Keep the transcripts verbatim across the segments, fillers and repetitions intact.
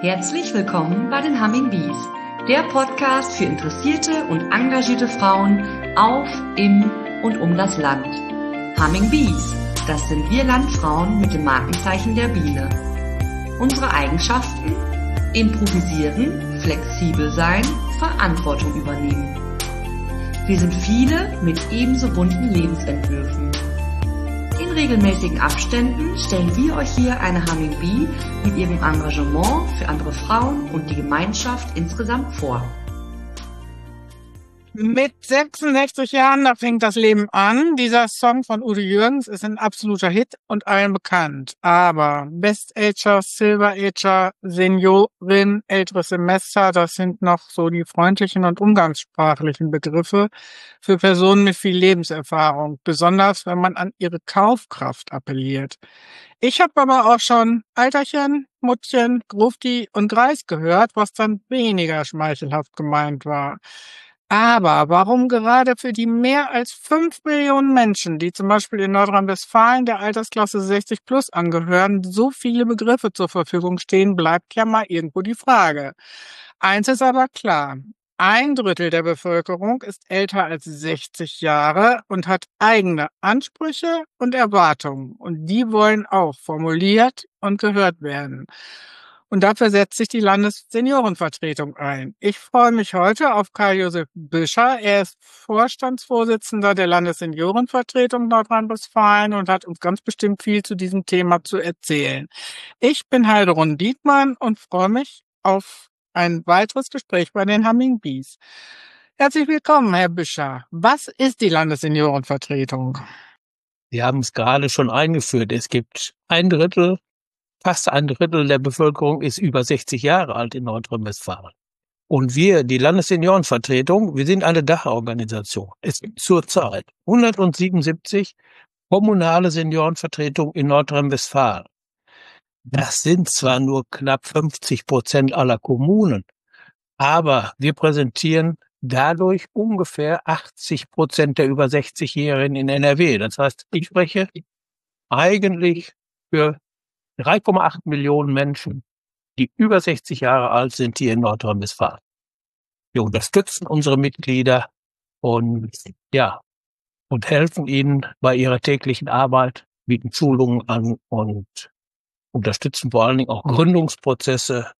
Herzlich willkommen bei den Humming Bees, der Podcast für interessierte und engagierte Frauen auf, im und um das Land. Humming Bees, das sind wir Landfrauen mit dem Markenzeichen der Biene. Unsere Eigenschaften? Improvisieren, flexibel sein, Verantwortung übernehmen. Wir sind viele mit ebenso bunten Lebensentwürfen. In regelmäßigen Abständen stellen wir euch hier eine Humming Bee mit ihrem Engagement für andere Frauen und die Gemeinschaft insgesamt vor. Mit sechsundsechzig Jahren, da fängt das Leben an. Dieser Song von Udo Jürgens ist ein absoluter Hit und allen bekannt. Aber Best Ager, Silver Ager, Seniorin, älteres Semester, das sind noch so die freundlichen und umgangssprachlichen Begriffe für Personen mit viel Lebenserfahrung, besonders wenn man an ihre Kaufkraft appelliert. Ich habe aber auch schon Alterchen, Muttchen, Grufti und Greis gehört, was dann weniger schmeichelhaft gemeint war. Aber warum gerade für die mehr als fünf Millionen Menschen, die zum Beispiel in Nordrhein-Westfalen der Altersklasse sechzig plus angehören, so viele Begriffe zur Verfügung stehen, bleibt ja mal irgendwo die Frage. Eins ist aber klar. Ein Drittel der Bevölkerung ist älter als sechzig Jahre und hat eigene Ansprüche und Erwartungen. Und die wollen auch formuliert und gehört werden. Und dafür setzt sich die Landesseniorenvertretung ein. Ich freue mich heute auf Karl-Josef Büscher. Er ist Vorstandsvorsitzender der Landesseniorenvertretung Nordrhein-Westfalen und hat uns ganz bestimmt viel zu diesem Thema zu erzählen. Ich bin Heidrun Dietmann und freue mich auf ein weiteres Gespräch bei den Humming Bees. Herzlich willkommen, Herr Büscher. Was ist die Landesseniorenvertretung? Sie haben es gerade schon eingeführt. Es gibt ein Drittel Fast ein Drittel der Bevölkerung ist über sechzig Jahre alt in Nordrhein-Westfalen. Und wir, die Landesseniorenvertretung, wir sind eine Dachorganisation. Es gibt zurzeit hundertsiebenundsiebzig kommunale Seniorenvertretungen in Nordrhein-Westfalen. Das sind zwar nur knapp fünfzig Prozent aller Kommunen, aber wir präsentieren dadurch ungefähr achtzig Prozent der über sechzigjährigen in N R W. Das heißt, ich spreche eigentlich für drei Komma acht Millionen Menschen, die über sechzig Jahre alt sind, hier in Nordrhein-Westfalen. Wir unterstützen unsere Mitglieder und, ja, und helfen ihnen bei ihrer täglichen Arbeit, bieten Schulungen an und unterstützen vor allen Dingen auch Gründungsprozesse.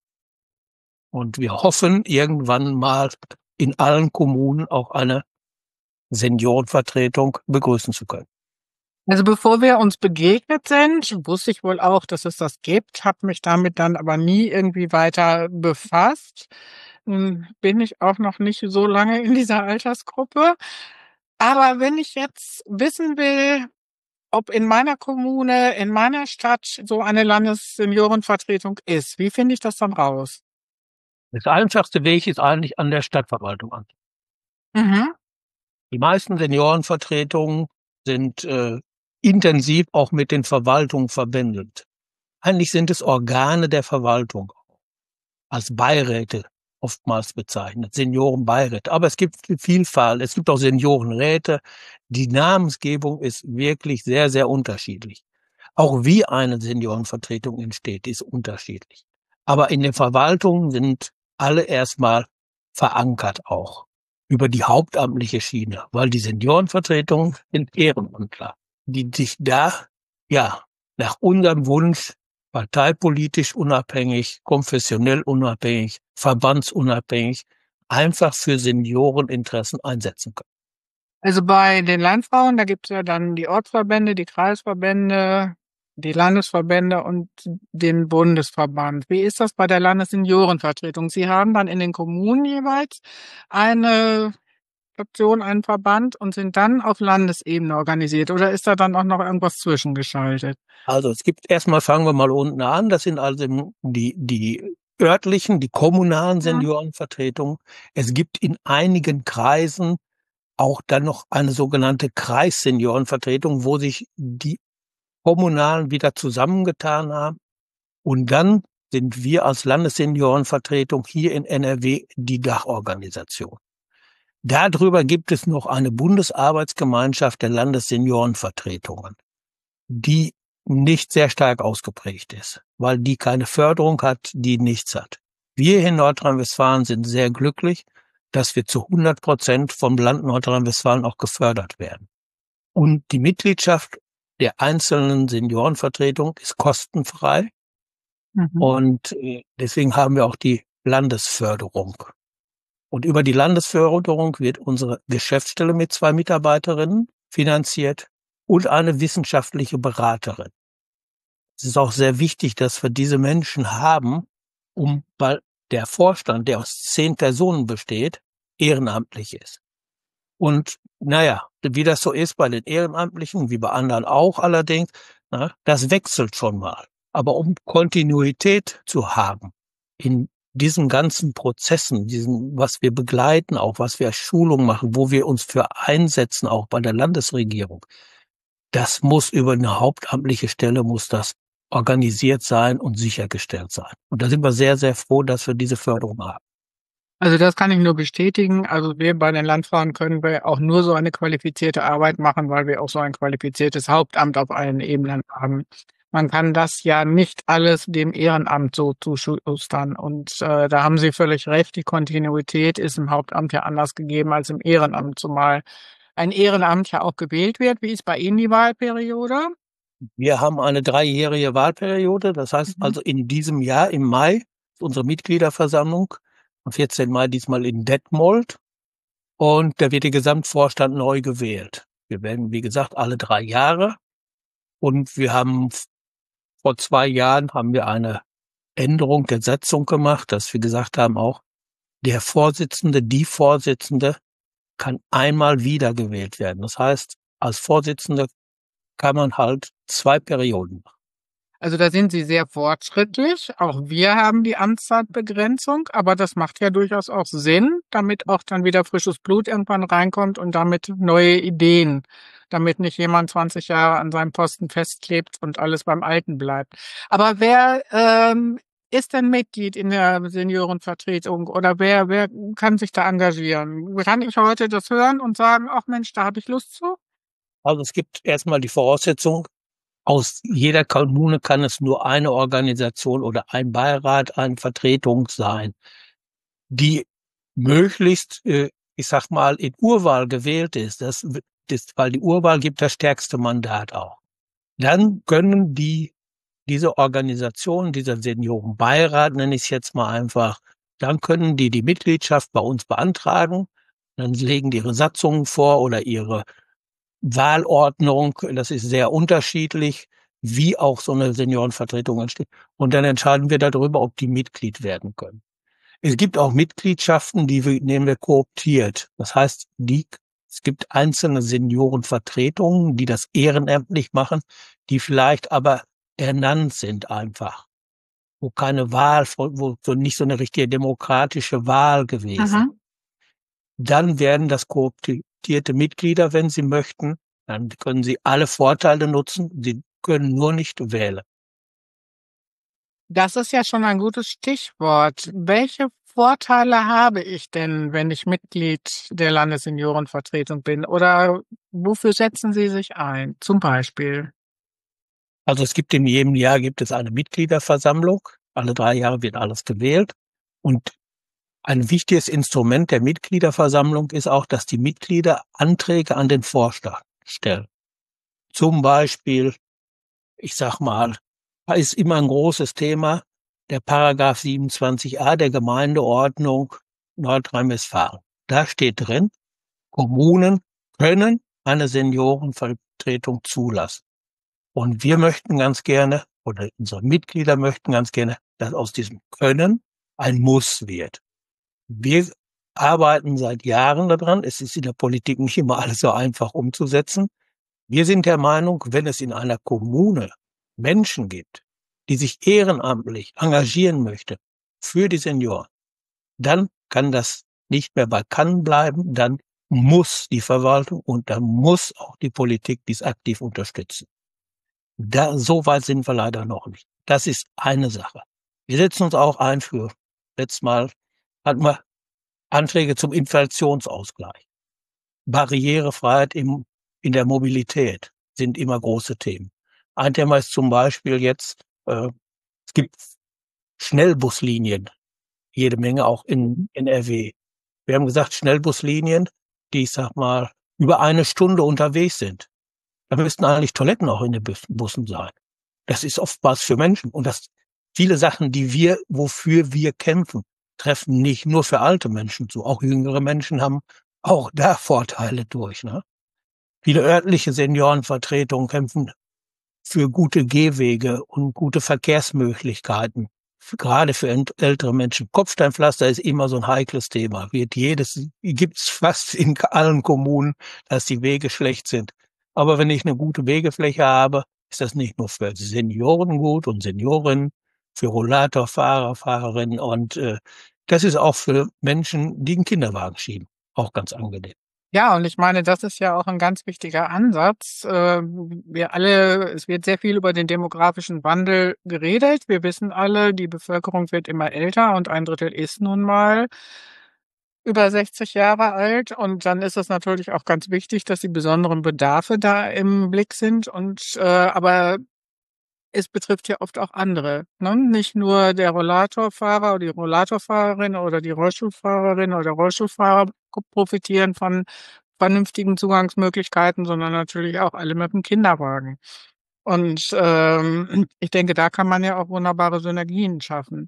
Und wir hoffen, irgendwann mal in allen Kommunen auch eine Seniorenvertretung begrüßen zu können. Also bevor wir uns begegnet sind, wusste ich wohl auch, dass es das gibt, habe mich damit dann aber nie irgendwie weiter befasst. Nun bin ich auch noch nicht so lange in dieser Altersgruppe. Aber wenn ich jetzt wissen will, ob in meiner Kommune, in meiner Stadt so eine Landesseniorenvertretung ist, wie finde ich das dann raus? Das einfachste Weg ist eigentlich an der Stadtverwaltung an. Mhm. Die meisten Seniorenvertretungen sind äh, intensiv auch mit den Verwaltungen verbändelt. Eigentlich sind es Organe der Verwaltung, als Beiräte oftmals bezeichnet, Seniorenbeiräte. Aber es gibt Vielfalt, es gibt auch Seniorenräte. Die Namensgebung ist wirklich sehr, sehr unterschiedlich. Auch wie eine Seniorenvertretung entsteht, ist unterschiedlich. Aber in den Verwaltungen sind alle erstmal verankert auch über die hauptamtliche Schiene, weil die Seniorenvertretungen sind Ehrenamtler, die sich da, ja, nach unserem Wunsch parteipolitisch unabhängig, konfessionell unabhängig, verbandsunabhängig, einfach für Senioreninteressen einsetzen können. Also bei den Landfrauen, da gibt es ja dann die Ortsverbände, die Kreisverbände, die Landesverbände und den Bundesverband. Wie ist das bei der Landesseniorenvertretung? Sie haben dann in den Kommunen jeweils eine Fraktion, einen Verband und sind dann auf Landesebene organisiert. Oder ist da dann auch noch irgendwas zwischengeschaltet? Also es gibt erstmal, fangen wir mal unten an, das sind also die, die örtlichen, die kommunalen Seniorenvertretungen. Es gibt in einigen Kreisen auch dann noch eine sogenannte Kreisseniorenvertretung, wo sich die Kommunalen wieder zusammengetan haben. Und dann sind wir als Landesseniorenvertretung hier in N R W die Dachorganisation. Darüber gibt es noch eine Bundesarbeitsgemeinschaft der Landesseniorenvertretungen, die nicht sehr stark ausgeprägt ist, weil die keine Förderung hat, die nichts hat. Wir in Nordrhein-Westfalen sind sehr glücklich, dass wir zu hundert Prozent vom Land Nordrhein-Westfalen auch gefördert werden. Und die Mitgliedschaft der einzelnen Seniorenvertretung ist kostenfrei. Mhm. Und deswegen haben wir auch die Landesförderung. Und über die Landesförderung wird unsere Geschäftsstelle mit zwei Mitarbeiterinnen finanziert und eine wissenschaftliche Beraterin. Es ist auch sehr wichtig, dass wir diese Menschen haben, um, weil der Vorstand, der aus zehn Personen besteht, ehrenamtlich ist. Und naja, wie das so ist bei den Ehrenamtlichen, wie bei anderen auch allerdings, na, das wechselt schon mal. Aber um Kontinuität zu haben in diesen ganzen Prozessen, diesen, was wir begleiten, auch was wir als Schulung machen, wo wir uns für einsetzen, auch bei der Landesregierung, das muss über eine hauptamtliche Stelle, muss das organisiert sein und sichergestellt sein. Und da sind wir sehr, sehr froh, dass wir diese Förderung haben. Also das kann ich nur bestätigen. Also wir bei den Landfrauen können wir auch nur so eine qualifizierte Arbeit machen, weil wir auch so ein qualifiziertes Hauptamt auf allen Ebenen haben. Man kann das ja nicht alles dem Ehrenamt so zuschustern. Und äh, da haben Sie völlig recht, die Kontinuität ist im Hauptamt ja anders gegeben als im Ehrenamt, zumal ein Ehrenamt ja auch gewählt wird. Wie ist bei Ihnen die Wahlperiode? Wir haben eine dreijährige Wahlperiode. Das heißt mhm. also in diesem Jahr, im Mai, ist unsere Mitgliederversammlung. Am vierzehnten Mai diesmal in Detmold. Und da wird der Gesamtvorstand neu gewählt. Wir werden, wie gesagt, alle drei Jahre. Und wir haben vor zwei Jahren haben wir eine Änderung der Satzung gemacht, dass wir gesagt haben auch, der Vorsitzende, die Vorsitzende kann einmal wiedergewählt werden. Das heißt, als Vorsitzende kann man halt zwei Perioden machen. Also da sind Sie sehr fortschrittlich. Auch wir haben die Amtszeitbegrenzung, aber das macht ja durchaus auch Sinn, damit auch dann wieder frisches Blut irgendwann reinkommt und damit neue Ideen, damit nicht jemand zwanzig Jahre an seinem Posten festklebt und alles beim Alten bleibt. Aber wer ähm, ist denn Mitglied in der Seniorenvertretung oder wer wer kann sich da engagieren? Kann ich heute das hören und sagen, ach Mensch, da habe ich Lust zu? Also es gibt erstmal die Voraussetzung, aus jeder Kommune kann es nur eine Organisation oder ein Beirat, eine Vertretung sein, die möglichst, ich sag mal, in Urwahl gewählt ist. Das ist, weil die Urwahl gibt das stärkste Mandat auch. Dann können die, diese Organisation, dieser Seniorenbeirat, nenne ich es jetzt mal einfach, dann können die die Mitgliedschaft bei uns beantragen. Dann legen die ihre Satzungen vor oder ihre Wahlordnung, das ist sehr unterschiedlich, wie auch so eine Seniorenvertretung entsteht. Und dann entscheiden wir darüber, ob die Mitglied werden können. Es gibt auch Mitgliedschaften, die wir, nehmen wir kooptiert. Das heißt, die, es gibt einzelne Seniorenvertretungen, die das ehrenamtlich machen, die vielleicht aber ernannt sind einfach. Wo keine Wahl, wo so nicht so eine richtige demokratische Wahl gewesen. Aha. Dann werden das kooptierte Mitglieder, wenn sie möchten. Dann können sie alle Vorteile nutzen. Sie können nur nicht wählen. Das ist ja schon ein gutes Stichwort. Welche Vorteile habe ich denn, wenn ich Mitglied der Landesseniorenvertretung bin? Oder wofür setzen Sie sich ein? Zum Beispiel? Also es gibt in jedem Jahr gibt es eine Mitgliederversammlung. Alle drei Jahre wird alles gewählt. Und ein wichtiges Instrument der Mitgliederversammlung ist auch, dass die Mitglieder Anträge an den Vorstand stellen. Zum Beispiel, ich sag mal, da ist immer ein großes Thema, der Paragraph siebenundzwanzig a der Gemeindeordnung Nordrhein-Westfalen. Da steht drin, Kommunen können eine Seniorenvertretung zulassen. Und wir möchten ganz gerne, oder unsere Mitglieder möchten ganz gerne, dass aus diesem Können ein Muss wird. Wir arbeiten seit Jahren daran. Es ist in der Politik nicht immer alles so einfach umzusetzen. Wir sind der Meinung, wenn es in einer Kommune Menschen gibt, die sich ehrenamtlich engagieren möchten für die Senioren, dann kann das nicht mehr bei kann bleiben. Dann muss die Verwaltung und dann muss auch die Politik dies aktiv unterstützen. Da, so weit sind wir leider noch nicht. Das ist eine Sache. Wir setzen uns auch ein für, letztes Mal hatten wir Anträge zum Inflationsausgleich. Barrierefreiheit im, in der Mobilität sind immer große Themen. Ein Thema ist zum Beispiel jetzt, äh, es gibt Schnellbuslinien, jede Menge auch in N R W. Wir haben gesagt, Schnellbuslinien, die, ich sag mal, über eine Stunde unterwegs sind. Da müssten eigentlich Toiletten auch in den Bus- Bussen sein. Das ist oftmals für Menschen. Und das viele Sachen, die wir, wofür wir kämpfen, treffen nicht nur für alte Menschen zu. Auch jüngere Menschen haben auch da Vorteile durch, ne? Viele örtliche Seniorenvertretungen kämpfen für gute Gehwege und gute Verkehrsmöglichkeiten. F- Gerade für ent- ältere Menschen. Kopfsteinpflaster ist immer so ein heikles Thema. Wird jedes, gibt's fast in allen Kommunen, dass die Wege schlecht sind. Aber wenn ich eine gute Wegefläche habe, ist das nicht nur für Senioren gut und Seniorinnen, für Rollatorfahrer, Fahrerinnen und äh, das ist auch für Menschen, die einen Kinderwagen schieben, auch ganz angenehm. Ja, und ich meine, das ist ja auch ein ganz wichtiger Ansatz. Äh, Wir alle, es wird sehr viel über den demografischen Wandel geredet. Wir wissen alle, die Bevölkerung wird immer älter und ein Drittel ist nun mal über sechzig Jahre alt. Und dann ist es natürlich auch ganz wichtig, dass die besonderen Bedarfe da im Blick sind. Und äh, aber es betrifft ja oft auch andere, ne? Nicht nur der Rollatorfahrer oder die Rollatorfahrerin oder die Rollstuhlfahrerin oder der Rollstuhlfahrer ko- profitieren von vernünftigen Zugangsmöglichkeiten, sondern natürlich auch alle mit dem Kinderwagen. Und ähm, ich denke, da kann man ja auch wunderbare Synergien schaffen.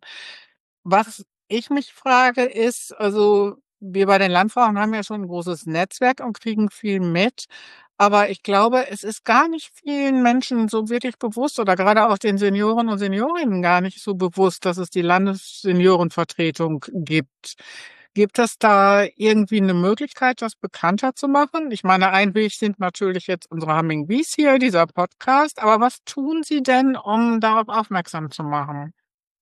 Was ich mich frage, ist, also wir bei den Landfrauen haben ja schon ein großes Netzwerk und kriegen viel mit. Aber ich glaube, es ist gar nicht vielen Menschen so wirklich bewusst oder gerade auch den Senioren und Seniorinnen gar nicht so bewusst, dass es die Landesseniorenvertretung gibt. Gibt es da irgendwie eine Möglichkeit, das bekannter zu machen? Ich meine, ein Weg sind natürlich jetzt unsere Humming Bees hier, dieser Podcast. Aber was tun Sie denn, um darauf aufmerksam zu machen?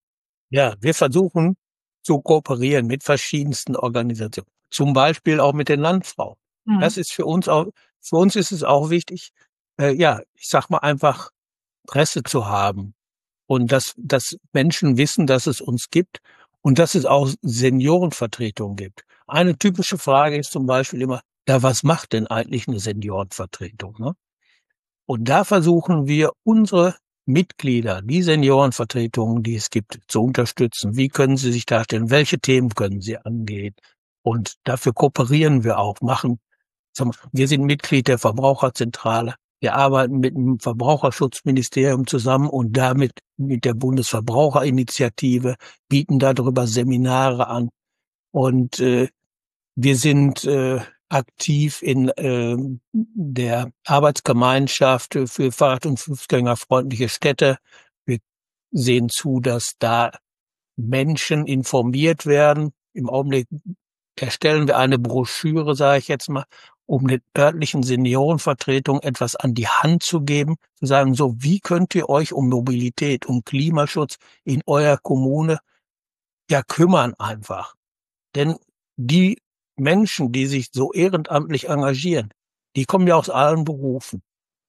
Ja, wir versuchen zu kooperieren mit verschiedensten Organisationen, zum Beispiel auch mit den Landfrauen. Mhm. Das ist für uns auch, für uns ist es auch wichtig, äh, ja, ich sag mal einfach Presse zu haben und dass, dass Menschen wissen, dass es uns gibt und dass es auch Seniorenvertretungen gibt. Eine typische Frage ist zum Beispiel immer, ja, was macht denn eigentlich eine Seniorenvertretung, ne? Und da versuchen wir, unsere Mitglieder, die Seniorenvertretungen, die es gibt, zu unterstützen. Wie können sie sich darstellen? Welche Themen können sie angehen? Und dafür kooperieren wir auch, machen, sagen wir, wir sind Mitglied der Verbraucherzentrale. Wir arbeiten mit dem Verbraucherschutzministerium zusammen und damit mit der Bundesverbraucherinitiative, bieten darüber Seminare an. Und äh, wir sind äh, aktiv in ähm, der Arbeitsgemeinschaft für Fahrrad- und Fußgängerfreundliche Städte. Wir sehen zu, dass da Menschen informiert werden. Im Augenblick erstellen wir eine Broschüre, sage ich jetzt mal, um den örtlichen Seniorenvertretungen etwas an die Hand zu geben, zu sagen, so, wie könnt ihr euch um Mobilität, um Klimaschutz in eurer Kommune ja kümmern einfach. Denn die Menschen, die sich so ehrenamtlich engagieren, die kommen ja aus allen Berufen.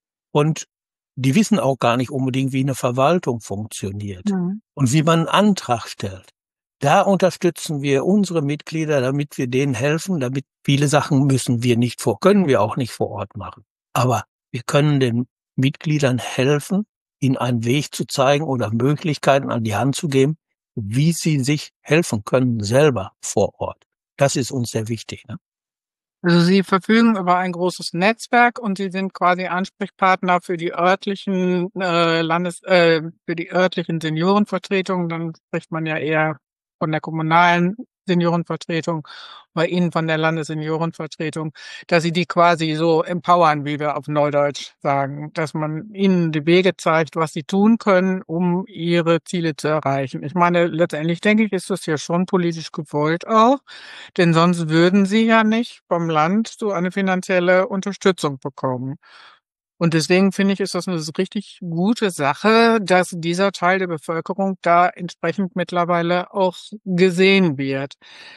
Und die wissen auch gar nicht unbedingt, wie eine Verwaltung funktioniert Mhm. und wie man einen Antrag stellt. Da unterstützen wir unsere Mitglieder, damit wir denen helfen, damit viele Sachen müssen wir nicht vor, können wir auch nicht vor Ort machen. Aber wir können den Mitgliedern helfen, ihnen einen Weg zu zeigen oder Möglichkeiten an die Hand zu geben, wie sie sich helfen können selber vor Ort. Das ist uns sehr wichtig, ne? Also Sie verfügen über ein großes Netzwerk und Sie sind quasi Ansprechpartner für die örtlichen äh, Landes äh, für die örtlichen Seniorenvertretungen. Dann spricht man ja eher von der kommunalen Seniorenvertretung, bei Ihnen von der Landesseniorenvertretung, dass Sie die quasi so empowern, wie wir auf Neudeutsch sagen, dass man ihnen die Wege zeigt, was sie tun können, um ihre Ziele zu erreichen. Ich meine, letztendlich denke ich, ist das ja schon politisch gewollt auch. Denn sonst würden sie ja nicht vom Land so eine finanzielle Unterstützung bekommen. Und deswegen finde ich, ist das eine richtig gute Sache, dass dieser Teil der Bevölkerung da entsprechend mittlerweile auch gesehen wird.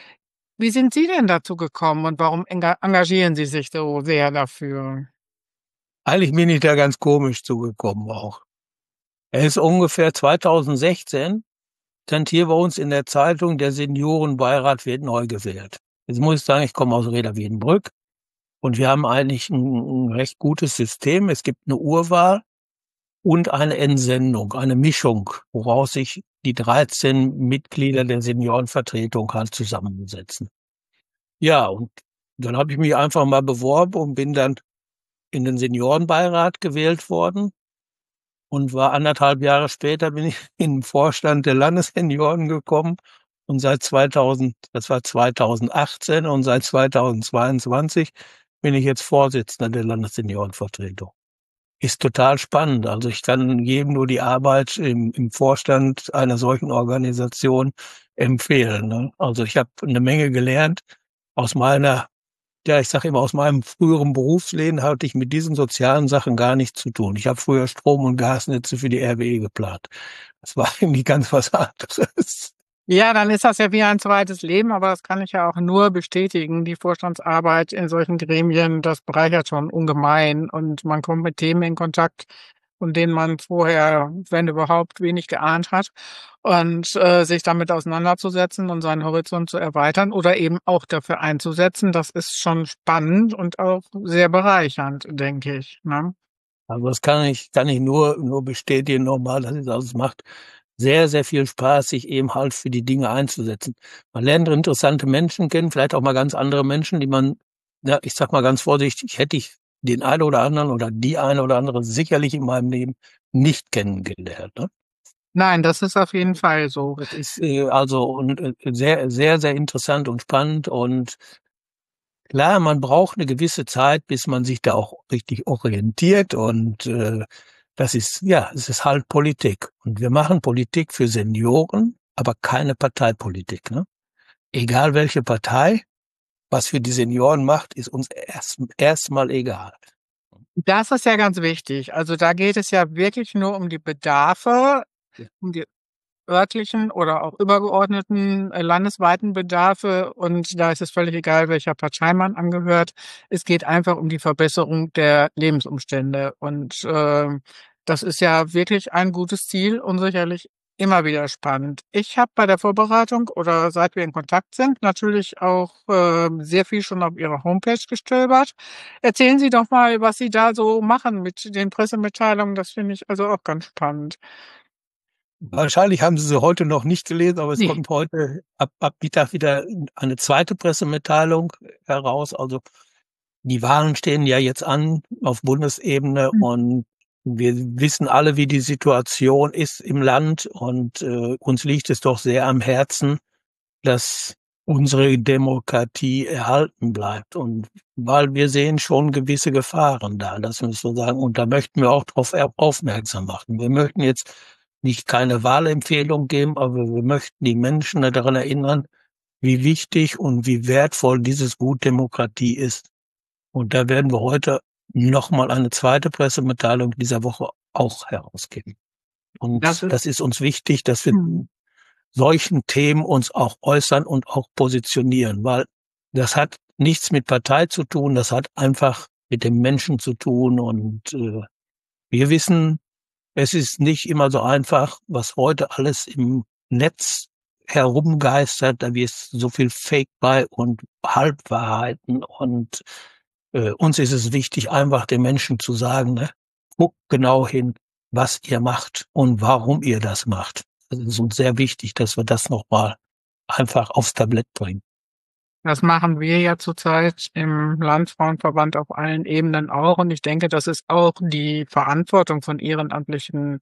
Wie sind Sie denn dazu gekommen und warum enga engagieren Sie sich so sehr dafür? Eigentlich bin ich da ganz komisch zugekommen auch. Er ist ungefähr zweitausendsechzehn, stand hier bei uns in der Zeitung, der Seniorenbeirat wird neu gewählt. Jetzt muss ich sagen, ich komme aus Reda Wiedenbrück und wir haben eigentlich ein, ein recht gutes System. Es gibt eine Urwahl und eine Entsendung, eine Mischung, woraus sich die dreizehn Mitglieder der Seniorenvertretung halt zusammensetzen. Ja, und dann habe ich mich einfach mal beworben und bin dann in den Seniorenbeirat gewählt worden und war anderthalb Jahre später bin ich in den Vorstand der Landessenioren gekommen und seit zweitausend, das war zweitausendachtzehn und seit zweitausendzweiundzwanzig bin ich jetzt Vorsitzender der Landesseniorenvertretung. Ist total spannend. Also ich kann jedem nur die Arbeit im, im Vorstand einer solchen Organisation empfehlen. Ne? Also ich habe eine Menge gelernt aus meiner, ja, ich sage immer, aus meinem früheren Berufsleben hatte ich mit diesen sozialen Sachen gar nichts zu tun. Ich habe früher Strom- und Gasnetze für die R W E geplant. Das war irgendwie ganz was anderes. Ja, dann ist das ja wie ein zweites Leben, aber das kann ich ja auch nur bestätigen. Die Vorstandsarbeit in solchen Gremien, das bereichert schon ungemein und man kommt mit Themen in Kontakt, von denen man vorher, wenn überhaupt, wenig geahnt hat. Und äh, sich damit auseinanderzusetzen und seinen Horizont zu erweitern oder eben auch dafür einzusetzen, das ist schon spannend und auch sehr bereichernd, denke ich. Ne? Also das kann ich, kann ich nur, nur bestätigen nochmal, dass es, also es macht sehr, sehr viel Spaß, sich eben halt für die Dinge einzusetzen. Man lernt interessante Menschen kennen, vielleicht auch mal ganz andere Menschen, die man, ja, ich sag mal ganz vorsichtig, hätte ich den einen oder anderen oder die eine oder andere sicherlich in meinem Leben nicht kennengelernt. Ne? Nein, das ist auf jeden Fall so. Das ist äh, also und, äh, sehr, sehr, sehr interessant und spannend und klar, man braucht eine gewisse Zeit, bis man sich da auch richtig orientiert und äh, das ist, ja, es ist halt Politik. Und wir machen Politik für Senioren, aber keine Parteipolitik. Ne? Egal welche Partei, was für die Senioren macht, ist uns erst erstmal egal. Das ist ja ganz wichtig. Also da geht es ja wirklich nur um die Bedarfe, Ja. um die örtlichen oder auch übergeordneten äh, landesweiten Bedarfe. Und da ist es völlig egal, welcher Partei man angehört. Es geht einfach um die Verbesserung der Lebensumstände. Und äh, das ist ja wirklich ein gutes Ziel und sicherlich immer wieder spannend. Ich habe bei der Vorbereitung oder seit wir in Kontakt sind natürlich auch äh, sehr viel schon auf Ihrer Homepage gestöbert. Erzählen Sie doch mal, was Sie da so machen mit den Pressemitteilungen. Das finde ich also auch ganz spannend. Wahrscheinlich haben Sie sie heute noch nicht gelesen, aber es Nee. kommt heute ab, ab Mittag wieder eine zweite Pressemitteilung heraus. Also die Wahlen stehen ja jetzt an auf Bundesebene Hm. und wir wissen alle, wie die Situation ist im Land und äh, uns liegt es doch sehr am Herzen, dass unsere Demokratie erhalten bleibt. Und weil wir sehen schon gewisse Gefahren da, das müssen wir sagen. Und da möchten wir auch darauf aufmerksam machen. Wir möchten jetzt nicht keine Wahlempfehlung geben, aber wir möchten die Menschen daran erinnern, wie wichtig und wie wertvoll dieses Gut Demokratie ist. Und da werden wir heute nochmal eine zweite Pressemitteilung dieser Woche auch herausgeben. Und Das ist, das ist uns wichtig, dass wir hm. solchen Themen uns auch äußern und auch positionieren, weil das hat nichts mit Partei zu tun, das hat einfach mit dem Menschen zu tun und äh, wir wissen, es ist nicht immer so einfach, was heute alles im Netz herumgeistert, da ist so viel Fake bei und Halbwahrheiten und äh, uns ist es wichtig, einfach den Menschen zu sagen, ne, guckt genau hin, was ihr macht und warum ihr das macht. Es ist uns sehr wichtig, dass wir das nochmal einfach aufs Tablett bringen. Das machen wir ja zurzeit im Landfrauenverband auf allen Ebenen auch. Und ich denke, das ist auch die Verantwortung von ehrenamtlichen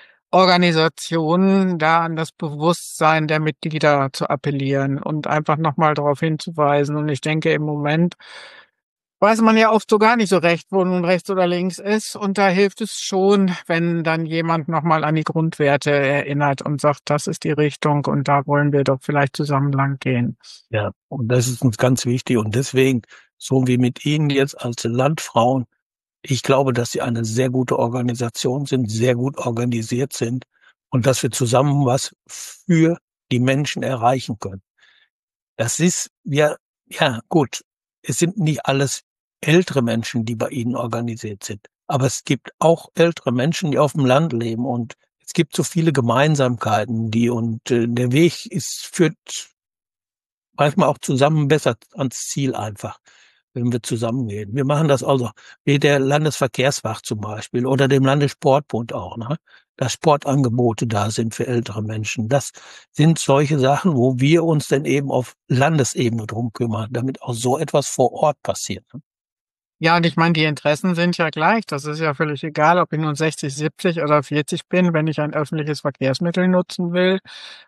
Organisationen, da an das Bewusstsein der Mitglieder zu appellieren und einfach nochmal darauf hinzuweisen. Und ich denke, im Moment weiß man ja oft so gar nicht so recht, wo nun rechts oder links ist. Und da hilft es schon, wenn dann jemand nochmal an die Grundwerte erinnert und sagt, das ist die Richtung und da wollen wir doch vielleicht zusammen lang gehen. Ja, und das ist uns ganz wichtig. Und deswegen, so wie mit Ihnen jetzt als Landfrauen, ich glaube, dass Sie eine sehr gute Organisation sind, sehr gut organisiert sind und dass wir zusammen was für die Menschen erreichen können. Das ist, ja, ja, gut. Es sind nicht alles ältere Menschen, die bei Ihnen organisiert sind. Aber es gibt auch ältere Menschen, die auf dem Land leben und es gibt so viele Gemeinsamkeiten, die und äh, der Weg ist, führt manchmal auch zusammen besser ans Ziel einfach. wenn wir zusammengehen. Wir machen das also wie der Landesverkehrswacht zum Beispiel oder dem Landessportbund auch, ne? Dass Sportangebote da sind für ältere Menschen. Das sind solche Sachen, wo wir uns dann eben auf Landesebene drum kümmern, damit auch so etwas vor Ort passiert. Ne? Ja, und ich meine, die Interessen sind ja gleich. Das ist ja völlig egal, ob ich nun sechzig, siebzig oder vierzig bin. Wenn ich ein öffentliches Verkehrsmittel nutzen will,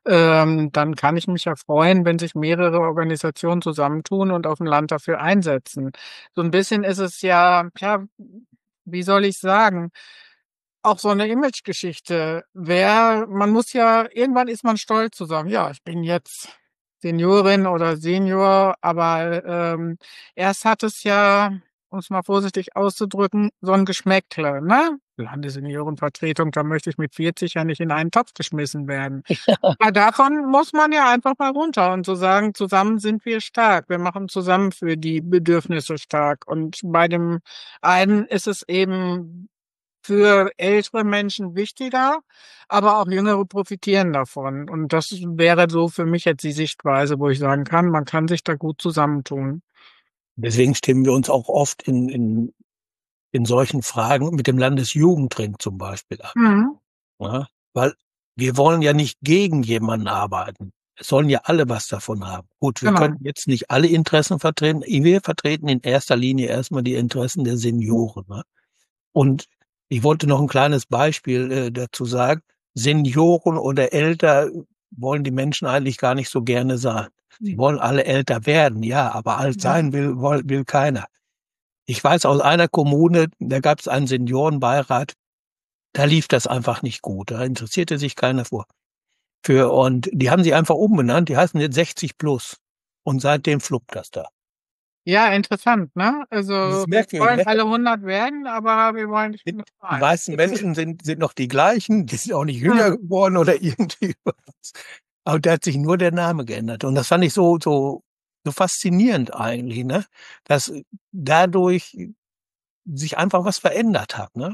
ähm, dann kann ich mich ja freuen, wenn sich mehrere Organisationen zusammentun und auf dem Land dafür einsetzen. So ein bisschen ist es ja, ja, wie soll ich sagen, auch so eine Imagegeschichte. Wer, man muss ja, irgendwann ist man stolz zu sagen, ja, ich bin jetzt Seniorin oder Senior, aber ähm, erst hat es ja, um es mal vorsichtig auszudrücken, so ein Geschmäckle, ne? Landesseniorenvertretung, da möchte ich mit vierzig ja nicht in einen Topf geschmissen werden. Aber davon muss man ja einfach mal runter und so sagen, zusammen sind wir stark. Wir machen zusammen für die Bedürfnisse stark. Und bei dem einen ist es eben für ältere Menschen wichtiger, aber auch Jüngere profitieren davon. Und das wäre so für mich jetzt die Sichtweise, wo ich sagen kann, man kann sich da gut zusammentun. Deswegen stimmen wir uns auch oft in, in, in solchen Fragen mit dem Landesjugendring zum Beispiel ab. Mhm. Ja? Weil wir wollen ja nicht gegen jemanden arbeiten. Es sollen ja alle was davon haben. Gut, wir Genau. können jetzt nicht alle Interessen vertreten. Wir vertreten in erster Linie erstmal die Interessen der Senioren. Ne? Und ich wollte noch ein kleines Beispiel äh, dazu sagen. Senioren oder älter wollen die Menschen eigentlich gar nicht so gerne sein. Sie wollen alle älter werden, ja, aber alt sein will, will, will keiner. Ich weiß aus einer Kommune, da gab es einen Seniorenbeirat, da lief das einfach nicht gut. Da interessierte sich keiner vor. Für, und die haben sie einfach umbenannt, die heißen jetzt sechzig plus. Und seitdem fluppt das da. Ja, interessant, ne? Das Also ist wir merkwürdig, wollen ne? alle hundert werden, aber wir wollen nicht Die hundert die sein. meisten Menschen sind, sind noch die gleichen, die sind auch nicht jünger geworden oder irgendwie was. Aber da hat sich nur der Name geändert. Und das fand ich so, so, so faszinierend eigentlich, ne? Dass dadurch sich einfach was verändert hat, ne?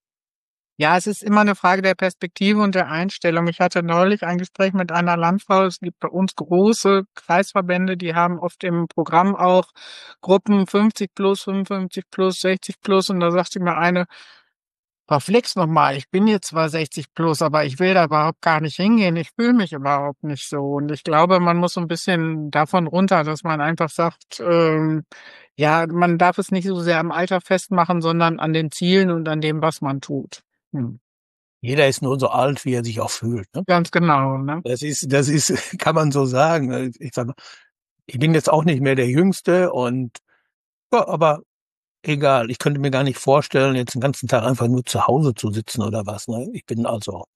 Ja, es ist immer eine Frage der Perspektive und der Einstellung. Ich hatte neulich ein Gespräch mit einer Landfrau. Es gibt bei uns große Kreisverbände, die haben oft im Programm auch Gruppen fünfzig plus, fünfundfünfzig plus, sechzig plus. Und da sagte mir eine, verflixt noch mal, ich bin jetzt zwar sechzig plus, aber ich will da überhaupt gar nicht hingehen. Ich fühle mich überhaupt nicht so. Und ich glaube, man muss so ein bisschen davon runter, dass man einfach sagt, ähm, ja, man darf es nicht so sehr am Alter festmachen, sondern an den Zielen und an dem, was man tut. Hm. Jeder ist nur so alt, wie er sich auch fühlt, ne? Ganz genau, ne? Das ist, das ist, kann man so sagen. Ich sag mal, ich bin jetzt auch nicht mehr der Jüngste und, ja, aber egal. Ich könnte mir gar nicht vorstellen, jetzt den ganzen Tag einfach nur zu Hause zu sitzen oder was, ne? Ich bin also,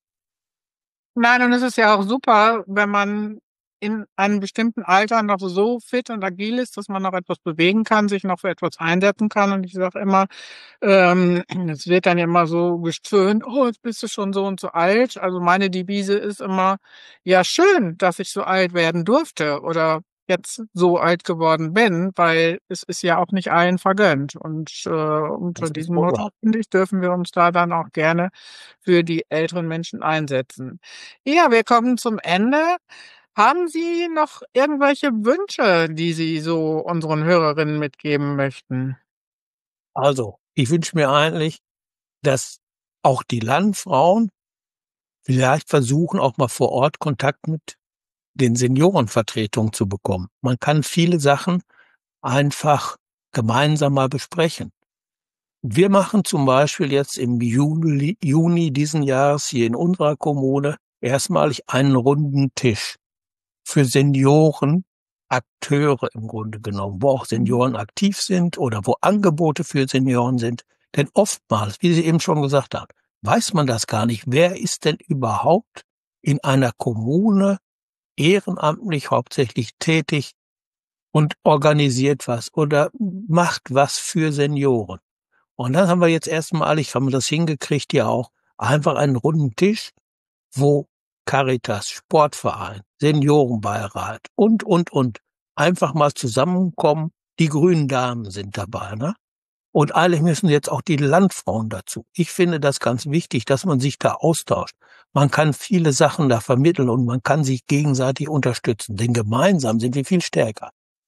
Nein, und es ist ja auch super, wenn man in einem bestimmten Alter noch so fit und agil ist, dass man noch etwas bewegen kann, sich noch für etwas einsetzen kann. Und ich sage immer, ähm, es wird dann ja immer so gestöhnt, oh, jetzt bist du schon so und so alt. Also meine Devise ist immer, ja, schön, dass ich so alt werden durfte oder jetzt so alt geworden bin, weil es ist ja auch nicht allen vergönnt. Und äh, unter das ist diesem wohl Motto, wahr. finde ich, dürfen wir uns da dann auch gerne für die älteren Menschen einsetzen. Ja, wir kommen zum Ende. Haben Sie noch irgendwelche Wünsche, die Sie so unseren Hörerinnen mitgeben möchten? Also, ich wünsche mir eigentlich, dass auch die Landfrauen vielleicht versuchen, auch mal vor Ort Kontakt mit den Seniorenvertretungen zu bekommen. Man kann viele Sachen einfach gemeinsam mal besprechen. Wir machen zum Beispiel jetzt im Juli, Juni diesen Jahres hier in unserer Kommune erstmalig einen runden Tisch für Senioren, Akteure im Grunde genommen, wo auch Senioren aktiv sind oder wo Angebote für Senioren sind. Denn oftmals, wie Sie eben schon gesagt haben, weiß man das gar nicht. Wer ist denn überhaupt in einer Kommune ehrenamtlich hauptsächlich tätig und organisiert was oder macht was für Senioren? Und dann haben wir jetzt erstmalig, haben wir das hingekriegt, ja auch einfach einen runden Tisch, wo Caritas, Sportverein, Seniorenbeirat und, und, und einfach mal zusammenkommen. Die grünen Damen sind dabei, ne? Und eigentlich müssen jetzt auch die Landfrauen dazu. Ich finde das ganz wichtig, dass man sich da austauscht. Man kann viele Sachen da vermitteln und man kann sich gegenseitig unterstützen. Denn gemeinsam sind wir viel stärker.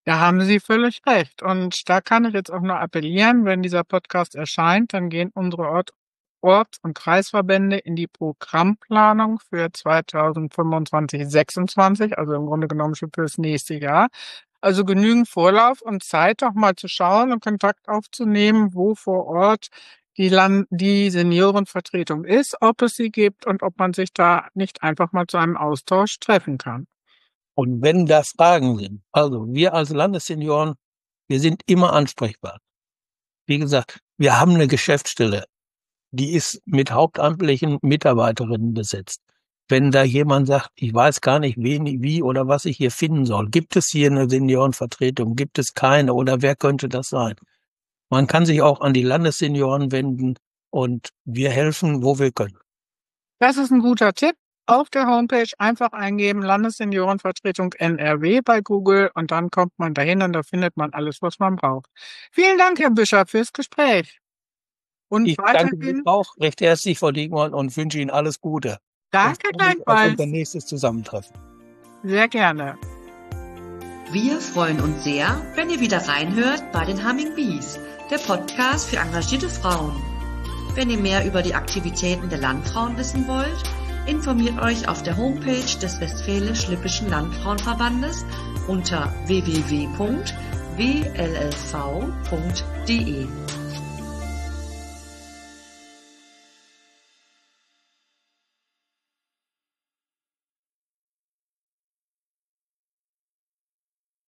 Da haben Sie völlig recht. Und da kann ich jetzt auch nur appellieren, wenn dieser Podcast erscheint, dann gehen unsere Ort, Orts- und Kreisverbände in die Programmplanung für zweitausendfünfundzwanzig sechsundzwanzig, also im Grunde genommen schon fürs nächste Jahr. Also genügend Vorlauf und Zeit, auch mal zu schauen und Kontakt aufzunehmen, wo vor Ort die, Land die Seniorenvertretung ist, ob es sie gibt und ob man sich da nicht einfach mal zu einem Austausch treffen kann. Und wenn da Fragen sind, also wir als Landessenioren, wir sind immer ansprechbar. Wie gesagt, wir haben eine Geschäftsstelle, die ist mit hauptamtlichen Mitarbeiterinnen besetzt. Wenn da jemand sagt, ich weiß gar nicht, wen, wie oder was ich hier finden soll, gibt es hier eine Seniorenvertretung, gibt es keine oder wer könnte das sein? Man kann sich auch an die Landessenioren wenden und wir helfen, wo wir können. Das ist ein guter Tipp. Auf der Homepage einfach eingeben Landesseniorenvertretung N R W bei Google und dann kommt man dahin und da findet man alles, was man braucht. Vielen Dank, Herr Bischof, fürs Gespräch. Und Ich danke weiterhin, Ihnen auch recht herzlich, Frau Diekmann, und wünsche Ihnen alles Gute. danke Und freue mich auf gleichfalls. unser nächstes Zusammentreffen. Sehr gerne. Wir freuen uns sehr, wenn ihr wieder reinhört bei den Humming Bees, der Podcast für engagierte Frauen. Wenn ihr mehr über die Aktivitäten der Landfrauen wissen wollt, informiert euch auf der Homepage des Westfälisch-Lippischen Landfrauenverbandes unter w w w punkt w l l v punkt d e.